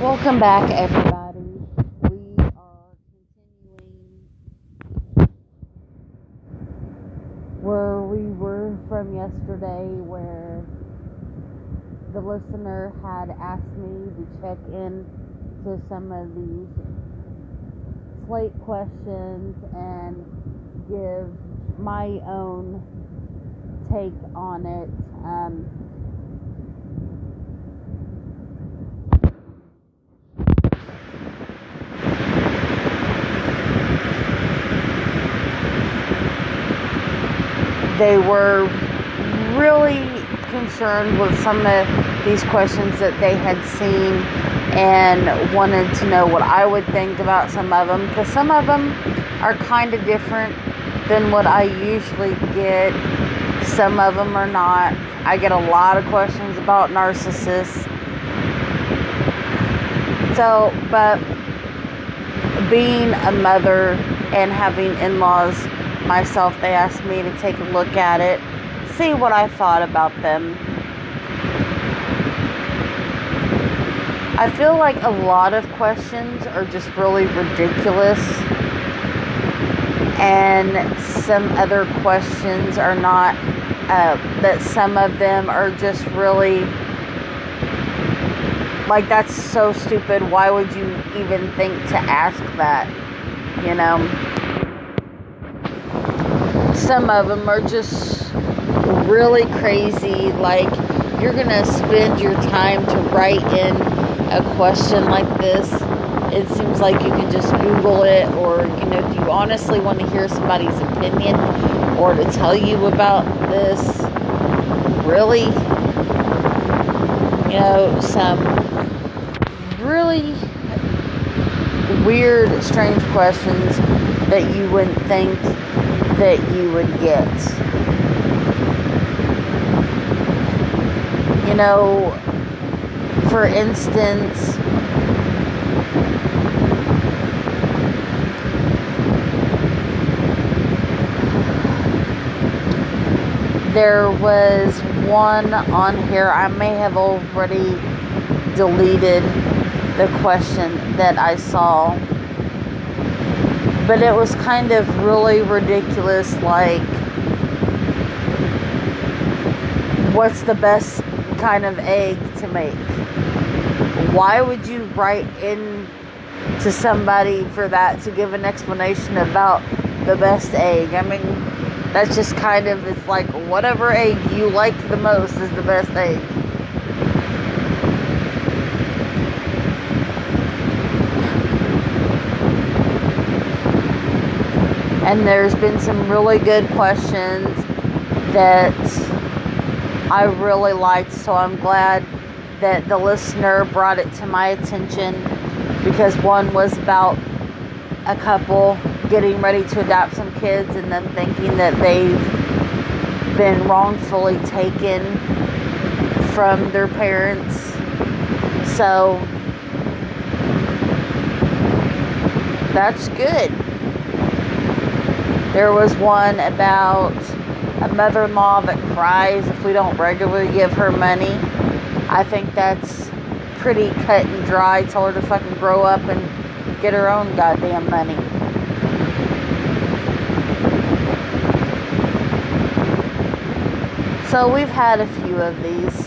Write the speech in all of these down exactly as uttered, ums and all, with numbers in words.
Welcome back, everybody. We are continuing where we were from yesterday, where the listener had asked me to check in to some of these slate questions and give my own take on it. Um, They were really concerned with some of these questions that they had seen and wanted to know what I would think about some of them, because some of them are kind of different than what I usually get. Some of them are not. I get a lot of questions about narcissists. So, but being a mother and having in-laws myself, they asked me to take a look at it, see what I thought about them. I feel like a lot of questions are just really ridiculous, and some other questions are not, uh, that some of them are just really, like, that's so stupid. Why would you even think to ask that, you know? Some of them are just really crazy, like, you're gonna spend your time to write in a question like this. It seems like you can just Google it, or, you know, do you honestly want to hear somebody's opinion or to tell you about this? Really? You know, some really weird, strange questions that you wouldn't think that you would get. You know, for instance, there was one on here, I may have already deleted the question that I saw, but it was kind of really ridiculous, like, what's the best kind of egg to make? Why would you write in to somebody for that, to give an explanation about the best egg? I mean, that's just kind of, it's like, whatever egg you like the most is the best egg. And there's been some really good questions that I really liked, so I'm glad that the listener brought it to my attention, because one was about a couple getting ready to adopt some kids and them thinking that they've been wrongfully taken from their parents. So that's good. There was one about a mother-in-law that cries if we don't regularly give her money. I think that's pretty cut and dry. Tell her to fucking grow up and get her own goddamn money. So we've had a few of these.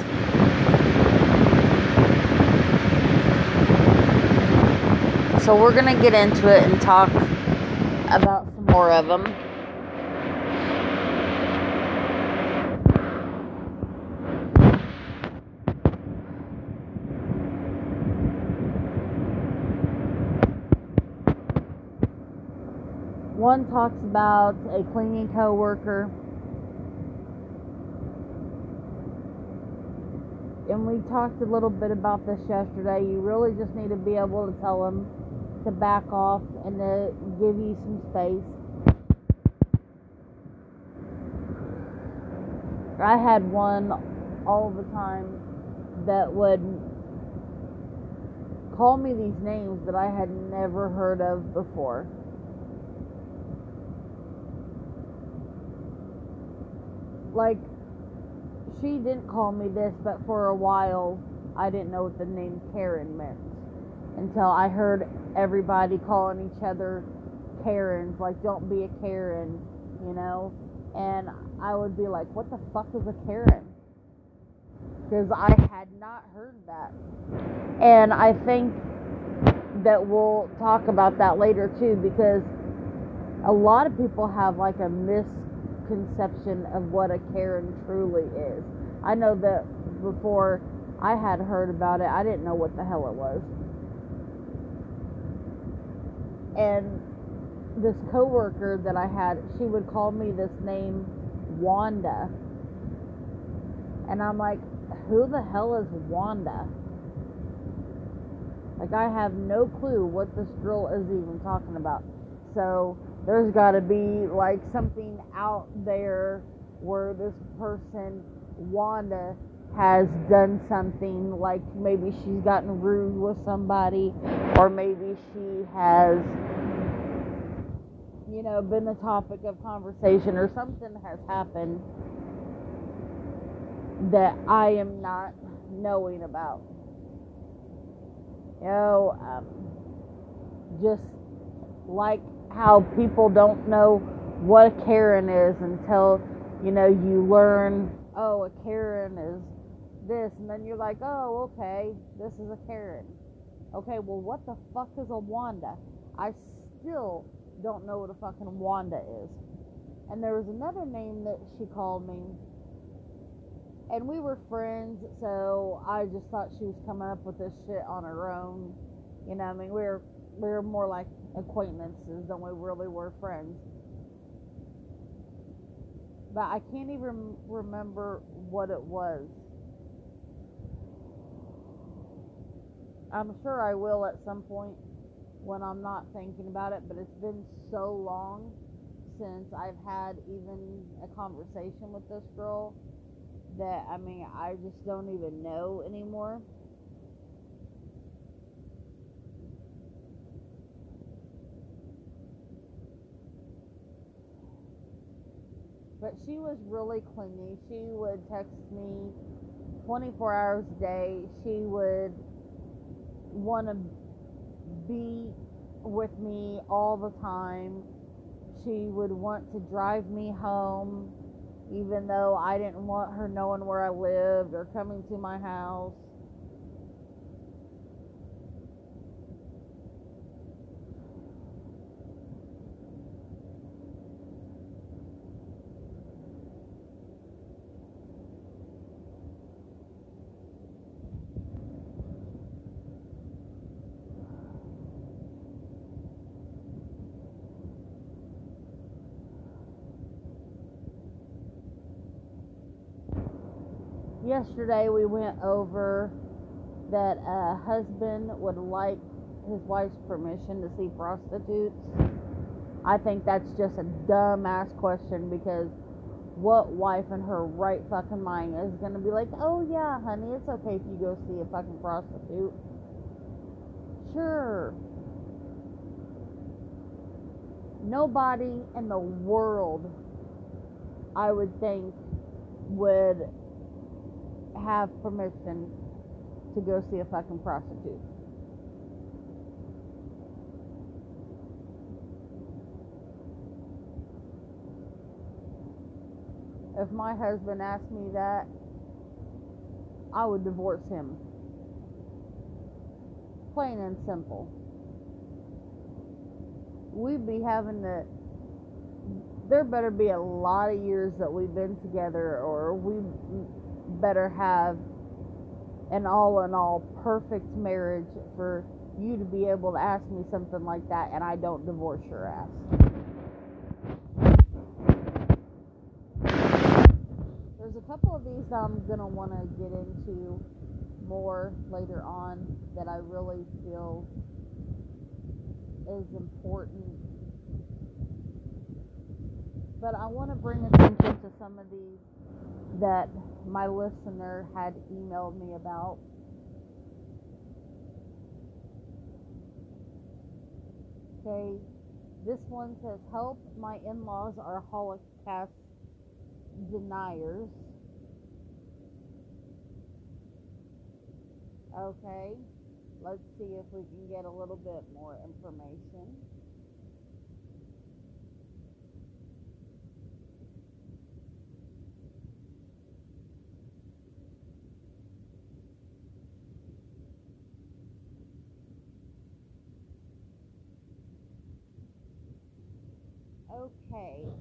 So we're going to get into it and talk about some more of them. One talks about a cleaning co-worker, and we talked a little bit about this yesterday. You really just need to be able to tell them to back off and to give you some space. I had one all the time that would call me these names that I had never heard of before. Like, she didn't call me this, but for a while I didn't know what the name Karen meant. until I heard everybody calling each other Karens, like, don't be a Karen, you know? And I would be like, what the fuck is a Karen? Because I had not heard that. And I think that we'll talk about that later too, because a lot of people have like a misconception of what a Karen truly is. I know that before I had heard about it, I didn't know what the hell it was. And this coworker that I had, she would call me this name, Wanda. And I'm like, who the hell is Wanda? Like, I have no clue what this girl is even talking about. So there's got to be like something out there where this person, Wanda, has done something, like maybe she's gotten rude with somebody, or maybe she has, you know, been the topic of conversation, or something has happened that I am not knowing about. You know, um, just like how people don't know what a Karen is until, you know, you learn, oh, a Karen is this, and then you're like, oh, okay, this is a Karen. Okay, well, what the fuck is a Wanda? I still don't know what a fucking Wanda is. And there was another name that she called me, and we were friends, so I just thought she was coming up with this shit on her own. You know, I mean, we were, we were more like acquaintances than we really were friends. But I can't even remember what it was. I'm sure I will at some point when I'm not thinking about it, but it's been so long since I've had even a conversation with this girl that, I mean, I just don't even know anymore. But she was really clingy. She would text me twenty-four hours a day. She would want to be with me all the time. She would want to drive me home, even though I didn't want her knowing where I lived or coming to my house. Yesterday we went over that a husband would like his wife's permission to see prostitutes. I think that's just a dumb-ass question, because what wife in her right fucking mind is going to be like, oh yeah, honey, it's okay if you go see a fucking prostitute? Sure. Nobody in the world, I would think, would have permission to go see a fucking prostitute. If my husband asked me that, I would divorce him. Plain and simple. We'd be having to, there better be a lot of years that we've been together, or we better have an all-in-all perfect marriage for you to be able to ask me something like that and I don't divorce your ass. There's a couple of these that I'm going to want to get into more later on that I really feel is important. But I want to bring attention to some of these that my listener had emailed me about. Okay, this one says, help, my in-laws are Holocaust deniers. Okay, Let's see if we can get a little bit more information. Okay.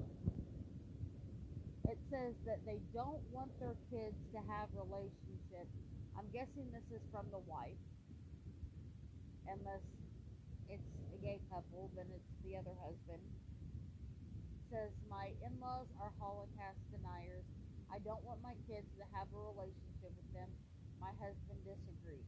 It says that they don't want their kids to have relationships. I'm guessing this is from the wife. Unless it's a gay couple, then it's the other husband. It says, my in-laws are Holocaust deniers. I don't want my kids to have a relationship with them. My husband disagrees.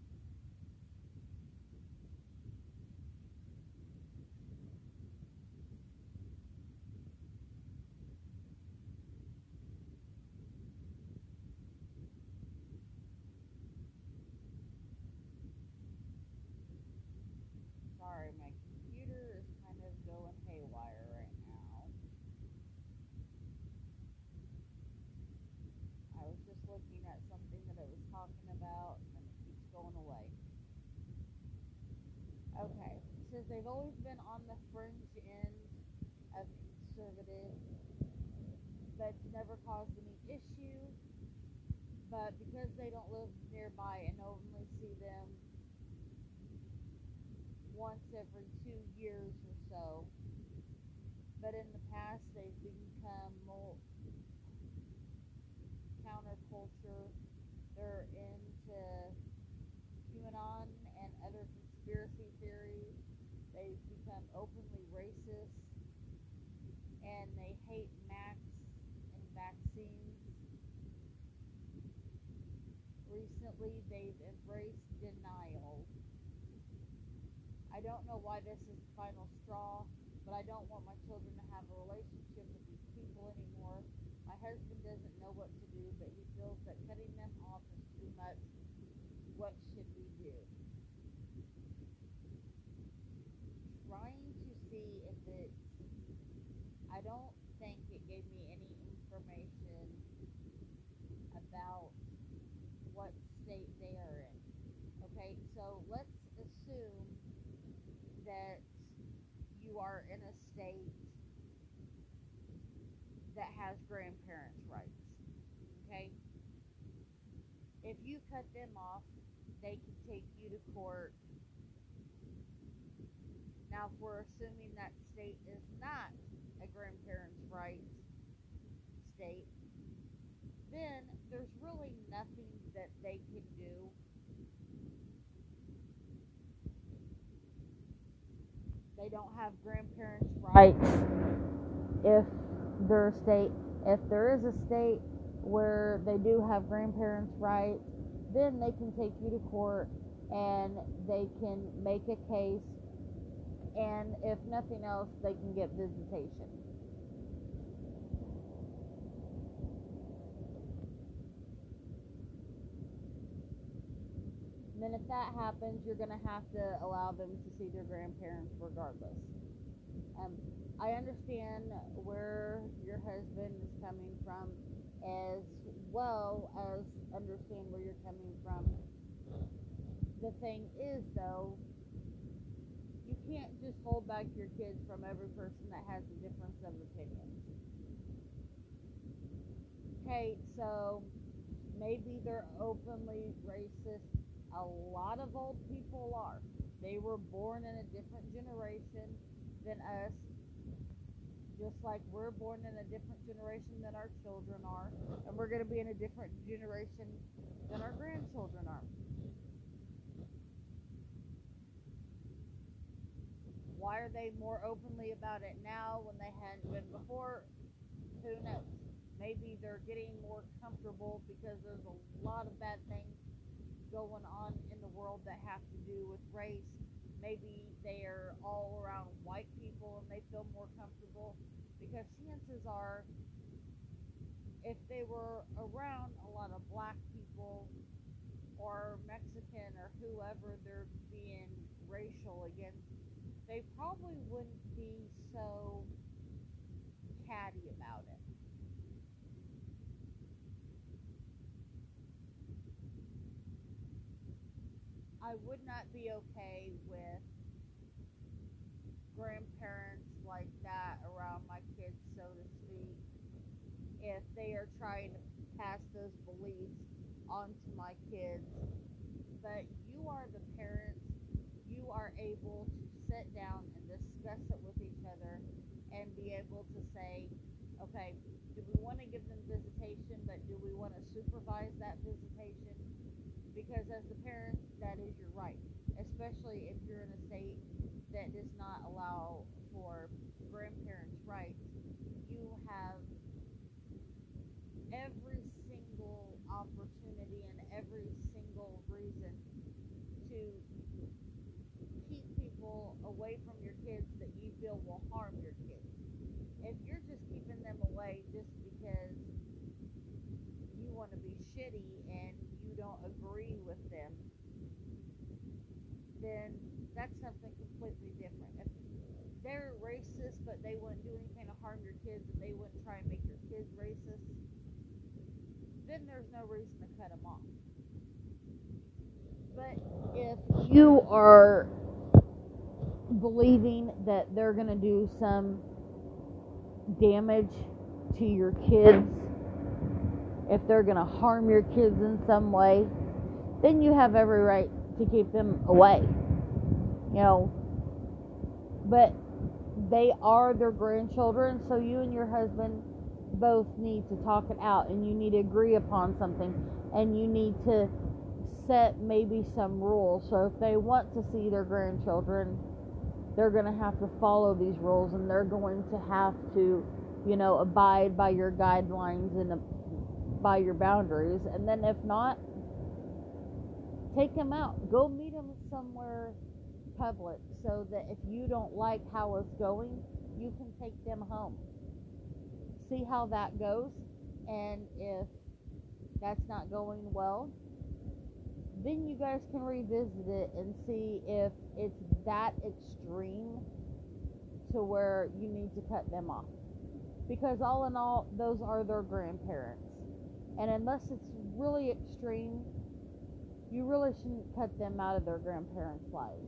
Sorry, my computer is kind of going haywire right now. I was just looking at something that it was talking about, and it keeps going away. Okay, it says they've always been on the fringe end of conservative, but it's never caused any issue. But because they don't live nearby and only see them once every two years or so, but in the past they've become more counterculture. They're into QAnon and other conspiracy theories. They've become openly racist, and they hate masks and vaccines. Recently, they've embraced denial. I don't know why this is the final straw, but I don't want my children to have a relationship with these people anymore. My husband doesn't know what to do, but he feels that cutting them off is too much. What should we do? Trying to see if it's... I don't think it gave me any information about what state they are in. Okay, so let's assume that you are in a state that has grandparents' rights. Okay? If you cut them off, they can take you to court. Now, if we're assuming that state is not a grandparents' rights state, then there's really nothing that they can do. They don't have grandparents' rights if they're a state. If there is a state where they do have grandparents' rights, then they can take you to court and they can make a case, and if nothing else, they can get visitation. And then if that happens, you're going to have to allow them to see their grandparents regardless. Um, I understand where your husband is coming from, as well as understand where you're coming from. The thing is, though, you can't just hold back your kids from every person that has a difference of opinions. Okay, so maybe they're openly racist. A lot of old people are. They were born in a different generation than us, just like we're born in a different generation than our children are, and we're going to be in a different generation than our grandchildren are. Why are they more openly about it now when they hadn't been before? Who knows? Maybe they're getting more comfortable because there's a lot of bad things going on in the world that have to do with race. Maybe they are all around white people and they feel more comfortable, because chances are, if they were around a lot of black people or Mexican or whoever they're being racial against, they probably wouldn't be so catty about it. I I would not be okay with grandparents like that around my kids, so to speak, if they are trying to pass those beliefs onto my kids. But you are the parents. You are able to sit down and discuss it with each other and be able to say, okay, do we want to give them visitation, but do we want to supervise that visitation? Because as the parents, that is your right, especially if you're in a state that does not allow for grandparents' rights. You have every single opportunity and every single reason to keep people away from your kids that you feel will harm your kids. If you're just keeping them away just because you want to be shitty and you don't agree with them, then that's something completely different. If they're racist but they wouldn't do anything to harm your kids and they wouldn't try and make your kids racist, then there's no reason to cut them off. But if you are believing that they're going to do some damage to your kids, if they're going to harm your kids in some way, then you have every right to keep them away. You know, but they are their grandchildren, so you and your husband both need to talk it out, and you need to agree upon something, and you need to set maybe some rules. So if they want to see their grandchildren, they're going to have to follow these rules, and they're going to have to, you know, abide by your guidelines and uh, by your boundaries. And then if not, take them out. Go meet them somewhere public so that if you don't like how it's going, you can take them home. See how that goes, and if that's not going well, then you guys can revisit it and see if it's that extreme to where you need to cut them off. Because all in all, those are their grandparents. And unless it's really extreme, you really shouldn't cut them out of their grandparents' lives.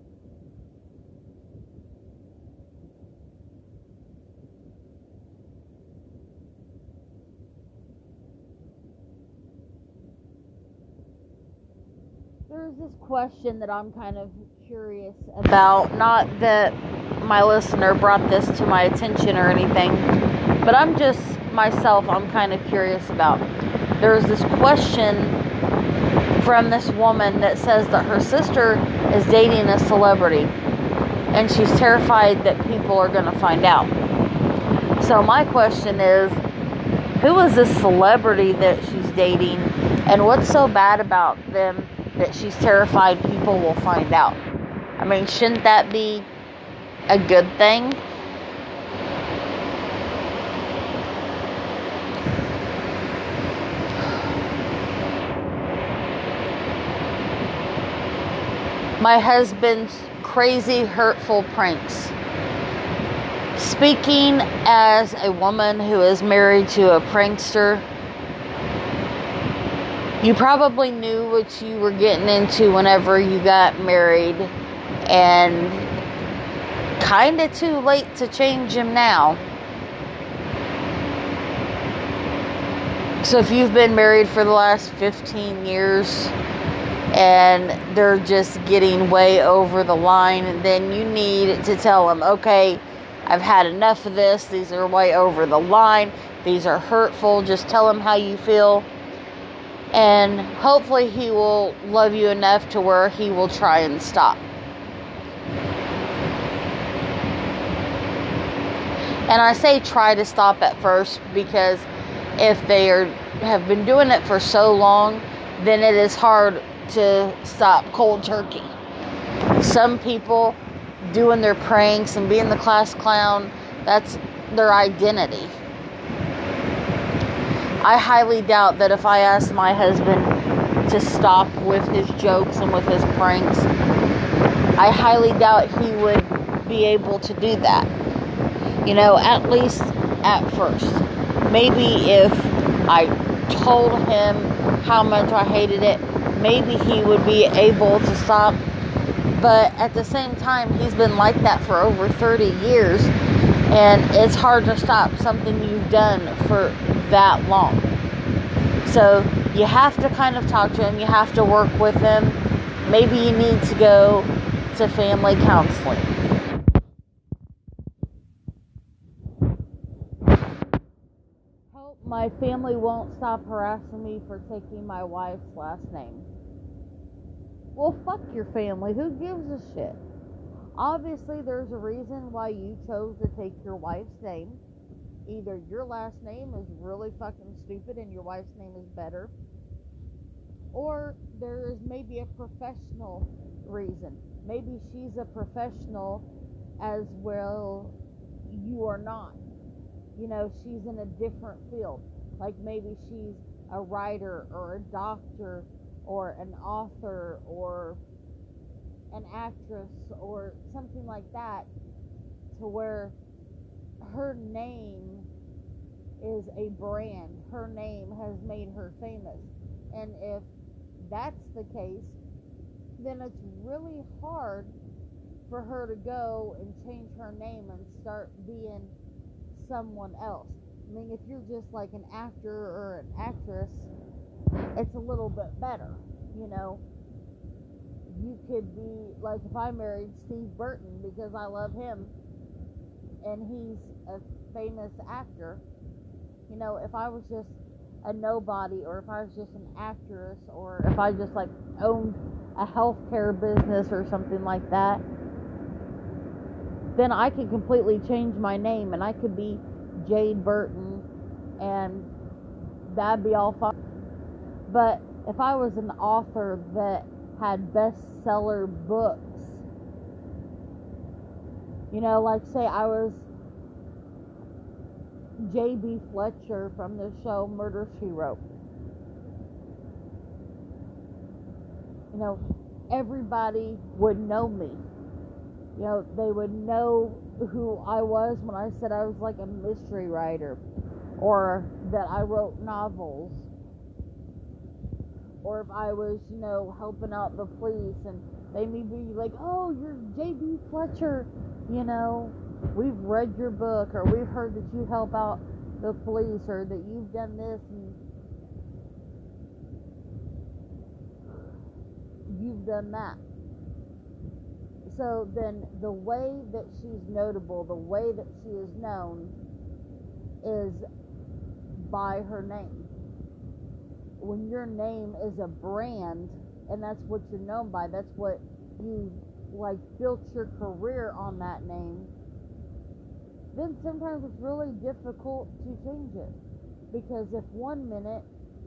There's this question that I'm kind of curious about. Not that my listener brought this to my attention or anything, but I'm just, myself, I'm kind of curious about. There's this question from this woman that says that her sister is dating a celebrity, and she's terrified that people are going to find out. So my question is, who is this celebrity that she's dating, and what's so bad about them that she's terrified people will find out? I mean, shouldn't that be a good thing? My husband's crazy, hurtful pranks. Speaking as a woman who is married to a prankster, you probably knew what you were getting into whenever you got married, and kind of too late to change him now. So if you've been married for the last fifteen years and they're just getting way over the line, then you need to tell them, okay, I've had enough of this. These are way over the line. These are hurtful. Just tell him how you feel. And hopefully he will love you enough to where he will try and stop. And I say try to stop at first, because if they are have been doing it for so long, then it is hard to stop cold turkey. Some people doing their pranks and being the class clown, that's their identity. I highly doubt that if I asked my husband to stop with his jokes and with his pranks, I highly doubt he would be able to do that. You know, at least at first. Maybe if I told him how much I hated it, maybe he would be able to stop. But at the same time, he's been like that for over thirty years. And it's hard to stop something you've done for that long. So you have to kind of talk to him. You have to work with him. Maybe you need to go to family counseling. Hope my family won't stop harassing me for taking my wife's last name. Well, fuck your family. Who gives a shit? Obviously, there's a reason why you chose to take your wife's name. Either your last name is really fucking stupid and your wife's name is better, or there is maybe a professional reason. Maybe she's a professional as well you are not. You know, she's in a different field. Like maybe she's a writer or a doctor or an author or an actress or something like that, to where her name is a brand. Her name has made her famous. And if that's the case, then it's really hard for her to go and change her name and start being someone else. I mean, if you're just like an actor or an actress, it's a little bit better, you know. You could be, like if I married Steve Burton because I love him and he's a famous actor, you know, if I was just a nobody, or if I was just an actress, or if I just like owned a healthcare business or something like that, then I could completely change my name and I could be Jade Burton and that'd be all fine. But if I was an author that had bestseller books, you know, like say I was J B Fletcher from the show Murder, She Wrote. You know, everybody would know me. You know, they would know who I was when I said I was like a mystery writer, or that I wrote novels, or if I was, you know, helping out the police and they may be like, oh, you're J B Fletcher, you know, we've read your book, or we've heard that you help out the police, or that you've done this and you've done that. So then the way that she's notable, the way that she is known, is by her name. When your name is a brand, and that's what you're known by, that's what you like built your career on that name, then sometimes it's really difficult to change it. Because if one minute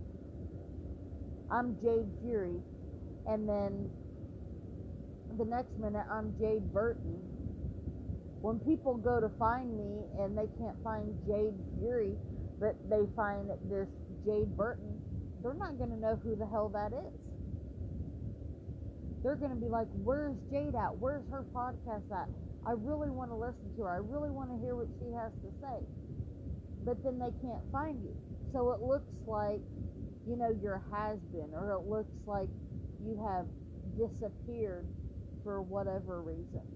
I'm Jade Fury, and then the next minute I'm Jade Burton, when people go to find me and they can't find Jade Fury, but they find this Jade Burton, they're not going to know who the hell that is. They're going to be like, where's Jade at? Where's her podcast at? I really want to listen to her. I really want to hear what she has to say. But then they can't find you. So it looks like, you know, you're a has-been, or it looks like you have disappeared for whatever reason.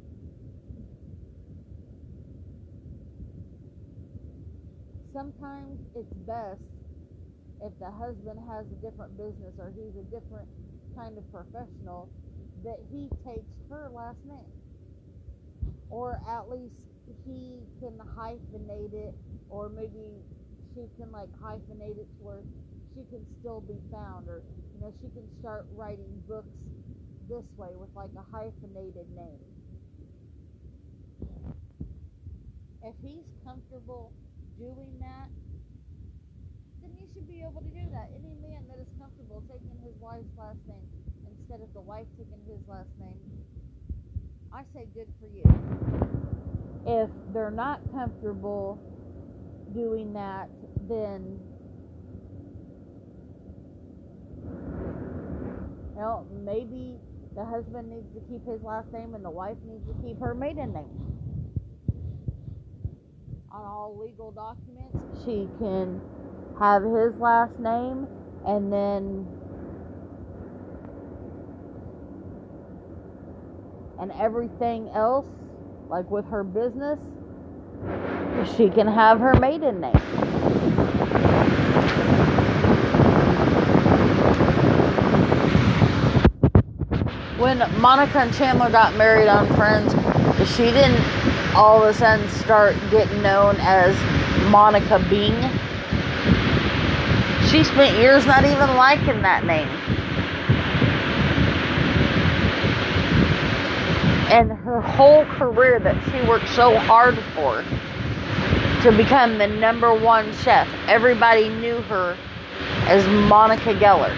Sometimes it's best if the husband has a different business, or he's a different kind of professional, that he takes her last name. Or at least he can hyphenate it, or maybe she can like hyphenate it to where she can still be found, or you know, she can start writing books this way with like a hyphenated name. If he's comfortable doing that, then he should be able to do that. Any man that is comfortable taking his wife's last name instead of the wife taking his last name, I say good for you. If they're not comfortable doing that, then you know, maybe the husband needs to keep his last name and the wife needs to keep her maiden name. On all legal documents, she can have his last name, and then and everything else, like with her business, she can have her maiden name. When Monica and Chandler got married on Friends, she didn't all of a sudden start getting known as Monica Bing. She spent years not even liking that name. And her whole career that she worked so hard for to become the number one chef, everybody knew her as Monica Geller.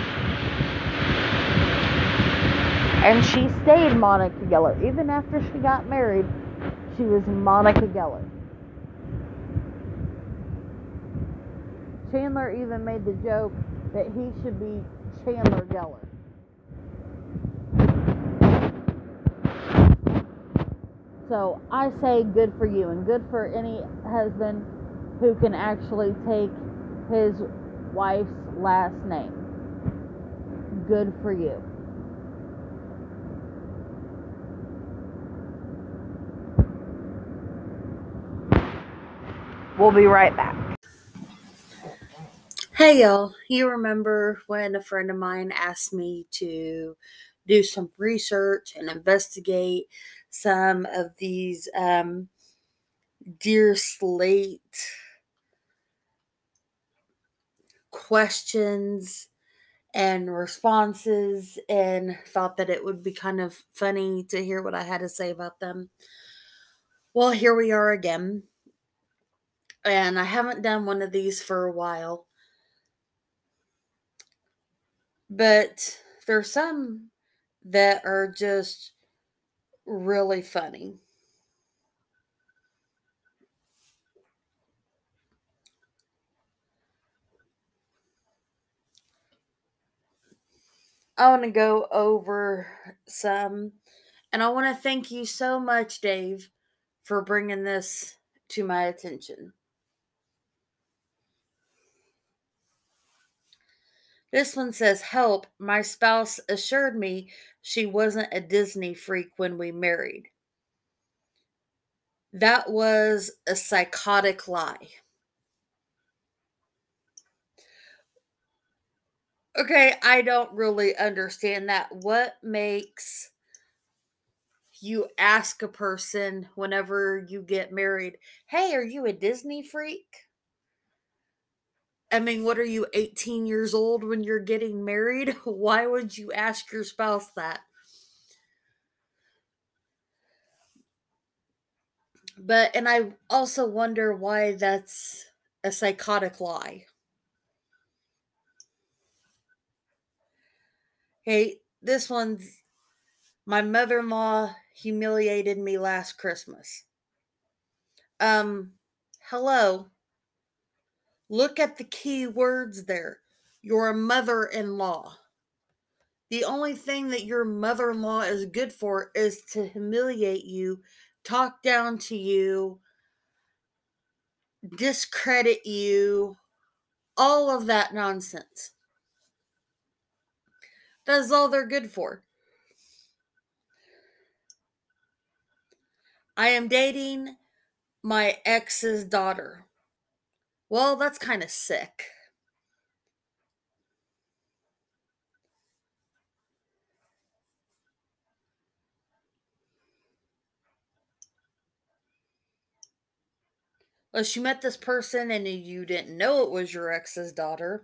And she stayed Monica Geller. Even after she got married, she was Monica Geller. Chandler even made the joke that he should be Chandler Geller. So I say good for you, and good for any husband who can actually take his wife's last name. Good for you. We'll be right back. Hey y'all, you remember when a friend of mine asked me to do some research and investigate some of these um, Dear Slate questions and responses, and thought that it would be kind of funny to hear what I had to say about them? Well, here we are again. And I haven't done one of these for a while. But there's some that are just really funny. I want to go over some, and I want to thank you so much, Dave, for bringing this to my attention. This one says, help, my spouse assured me she wasn't a Disney freak when we married. That was a psychotic lie. Okay, I don't really understand that. What makes you ask a person whenever you get married, hey, are you a Disney freak? I mean, what are you, eighteen years old when you're getting married? Why would you ask your spouse that? But, and I also wonder why that's a psychotic lie. Hey, this one's, my mother-in-law humiliated me last Christmas. Um, hello. Look at the key words there. Your mother-in-law. The only thing that your mother-in-law is good for is to humiliate you, talk down to you, discredit you, all of that nonsense. That's all they're good for. I am dating my ex's daughter. Well, that's kind of sick. Unless you met this person and you didn't know it was your ex's daughter.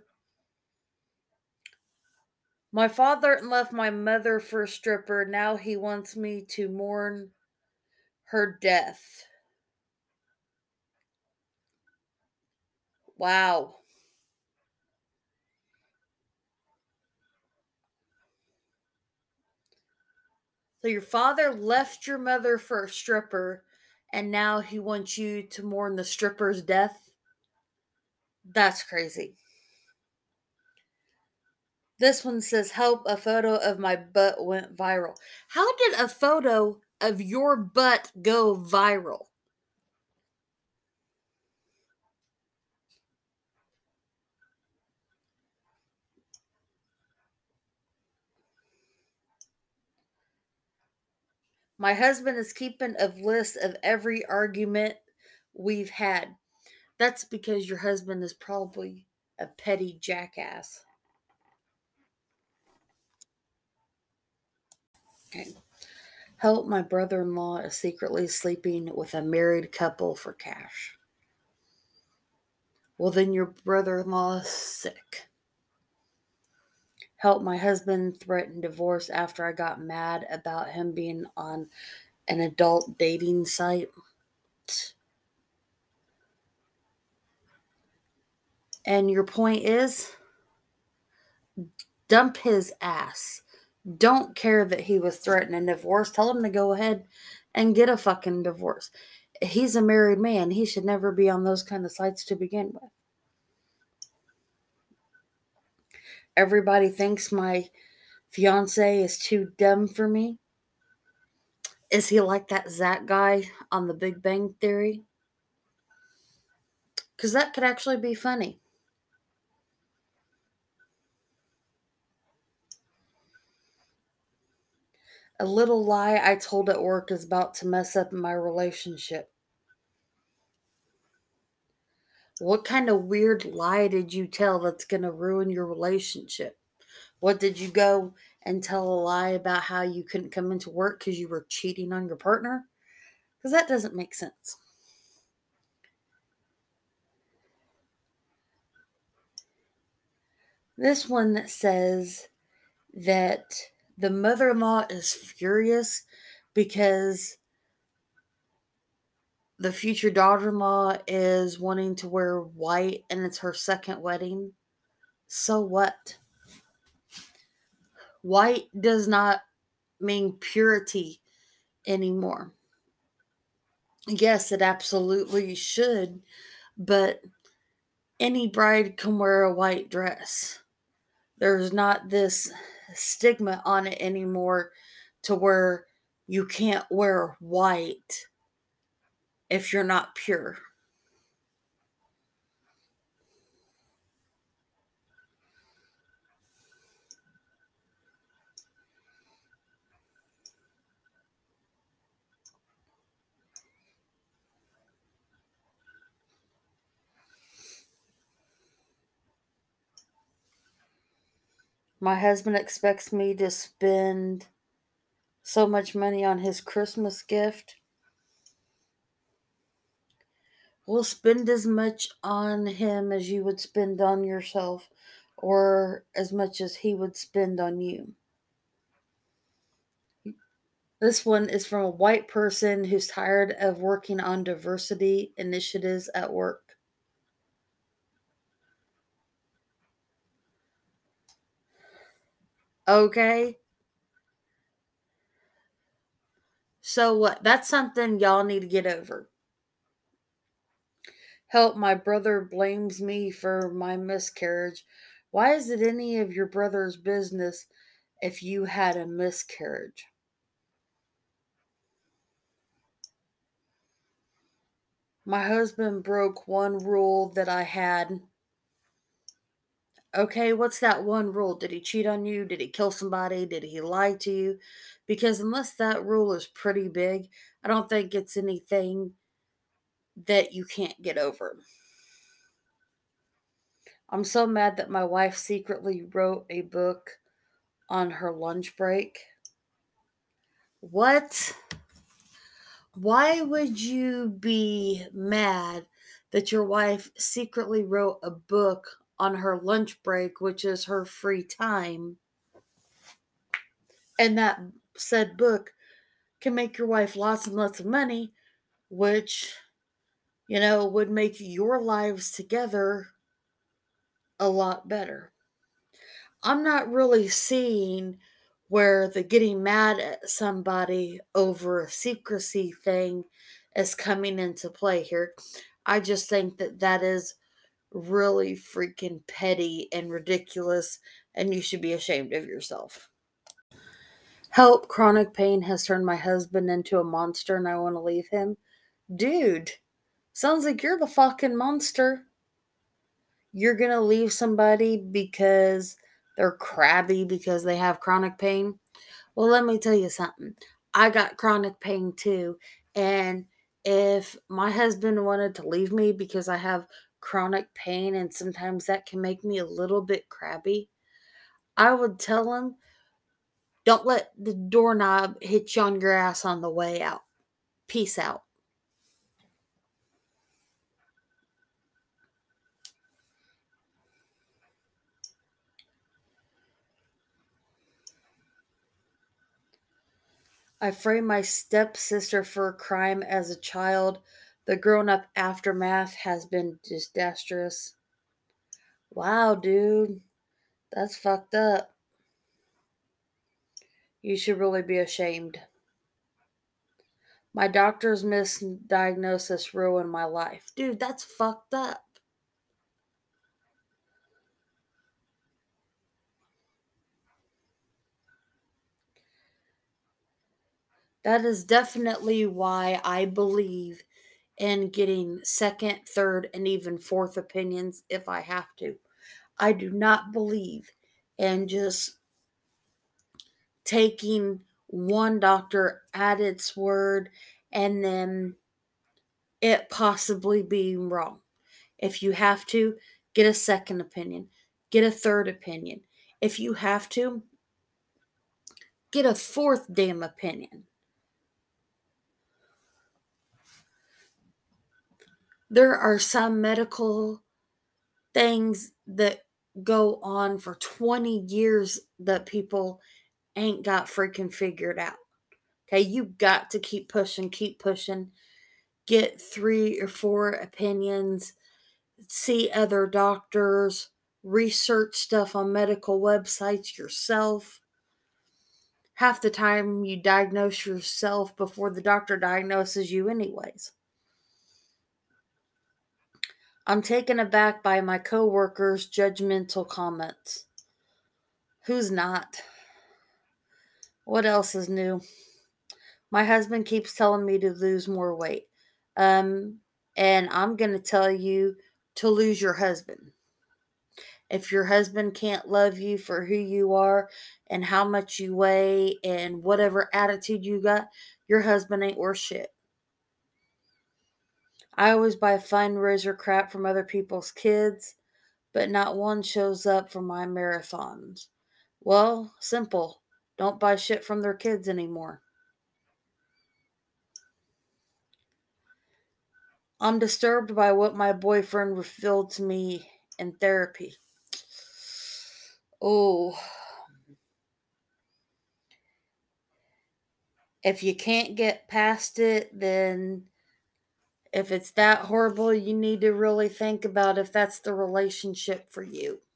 My father left my mother for a stripper. Now he wants me to mourn her death. Wow. So your father left your mother for a stripper, and now he wants you to mourn the stripper's death? That's crazy. This one says, help, a photo of my butt went viral. How did a photo of your butt go viral? My husband is keeping a list of every argument we've had. That's because your husband is probably a petty jackass. Okay. Help, my brother in law is secretly sleeping with a married couple for cash. Well, then your brother in law is sick. Help, my husband threatened divorce after I got mad about him being on an adult dating site. And your point is dump his ass. Don't care that he was threatening divorce. Tell him to go ahead and get a fucking divorce. He's a married man. He should never be on those kind of sites to begin with. Everybody thinks my fiance is too dumb for me. Is he like that Zach guy on the Big Bang Theory? Because that could actually be funny. A little lie I told at work is about to mess up my relationship. What kind of weird lie did you tell that's going to ruin your relationship? What did you go and tell a lie about how you couldn't come into work because you were cheating on your partner? Because that doesn't make sense. This one says that the mother in law is furious because the future daughter in law is wanting to wear white and it's her second wedding. So what? White does not mean purity anymore. Yes, it absolutely should, but any bride can wear a white dress. There's not this stigma on it anymore to where you can't wear white if you're not pure. My husband expects me to spend so much money on his Christmas gift. We'll spend as much on him as you would spend on yourself, or as much as he would spend on you. This one is from a white person who's tired of working on diversity initiatives at work. Okay? So what? That's something y'all need to get over. Help, my brother blames me for my miscarriage. Why is it any of your brother's business if you had a miscarriage? My husband broke one rule that I had. Okay, what's that one rule? Did he cheat on you? Did he kill somebody? Did he lie to you? Because unless that rule is pretty big, I don't think it's anything that you can't get over. I'm so mad that my wife secretly wrote a book on her lunch break. What? Why would you be mad that your wife secretly wrote a book on her lunch break, which is her free time? And that said book can make your wife lots and lots of money, which, you know, would make your lives together a lot better. I'm not really seeing where the getting mad at somebody over a secrecy thing is coming into play here. I just think that that is really freaking petty and ridiculous, and you should be ashamed of yourself. Help, chronic pain has turned my husband into a monster and I want to leave him. Dude, sounds like you're the fucking monster. You're going to leave somebody because they're crabby because they have chronic pain. Well, let me tell you something. I got chronic pain too. And if my husband wanted to leave me because I have chronic pain and sometimes that can make me a little bit crabby, I would tell him, don't let the doorknob hit you on your ass on the way out. Peace out. I framed my stepsister for a crime as a child. The grown up aftermath has been disastrous. Wow, dude. That's fucked up. You should really be ashamed. My doctor's misdiagnosis ruined my life. Dude, that's fucked up. That is definitely why I believe in getting second, third, and even fourth opinions if I have to. I do not believe in just taking one doctor at its word and then it possibly being wrong. If you have to, get a second opinion, get a third opinion. If you have to, get a fourth damn opinion. There are some medical things that go on for twenty years that people ain't got freaking figured out. Okay, you got to keep pushing, keep pushing, get three or four opinions, see other doctors, research stuff on medical websites yourself. Half the time you diagnose yourself before the doctor diagnoses you, anyways. I'm taken aback by my coworkers' judgmental comments. Who's not? What else is new? My husband keeps telling me to lose more weight. Um, and I'm going to tell you to lose your husband. If your husband can't love you for who you are and how much you weigh and whatever attitude you got, your husband ain't worth shit. I always buy fundraiser crap from other people's kids, but not one shows up for my marathons. Well, simple. Don't buy shit from their kids anymore. I'm disturbed by what my boyfriend revealed to me in therapy. Oh, if you can't get past it, then if it's that horrible, you need to really think about if that's the relationship for you.